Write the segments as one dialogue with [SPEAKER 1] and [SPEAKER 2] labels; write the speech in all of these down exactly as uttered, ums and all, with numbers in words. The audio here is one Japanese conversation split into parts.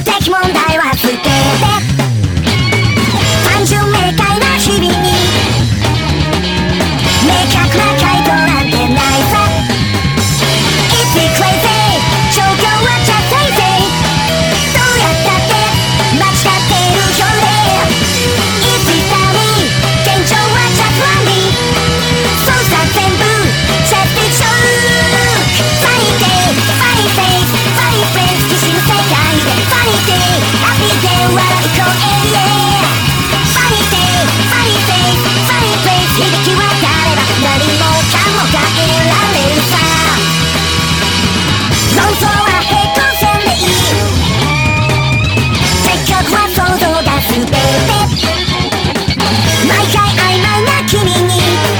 [SPEAKER 1] 的問題は捨てて単純明快な日々に明確な回答なんてないさ It's be crazy 状況は just crazy どうやったって待ち立ってるよね It's be funny 現状は just funny そうさ全部 just be true Funny day funny face funny friends きしむ世界で Funny day happy day 笑う声 yeah Funny day funny face funny place 響き渡れば何もかもが得られるさ論争は平行線でいい結局は想像が全て毎回曖昧な君に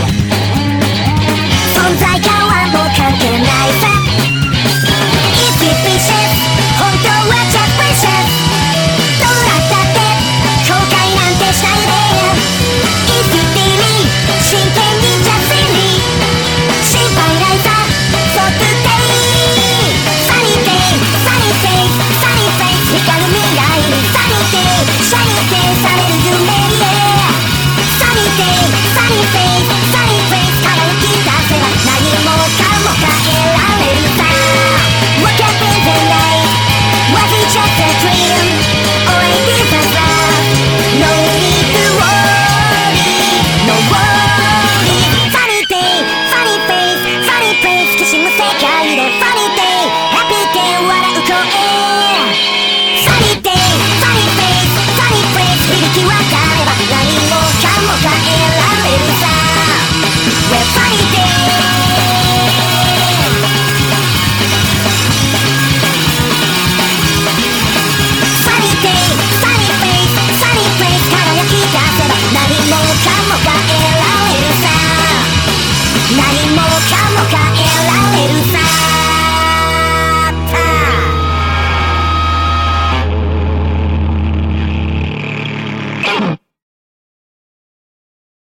[SPEAKER 1] 存在感はもう関係ないさ It's be precious 本当は just precious どうだったって後悔なんてしないで It's be really 真剣に just really 心配ないさ So today Sunny day Sunny face Sunny face 光る未来に Sunny day Shiny day される夢 yeah Sunny day Sunny face Sunny face 輝き出せば何もかも変えられるさ What happened tonight Was it just a dream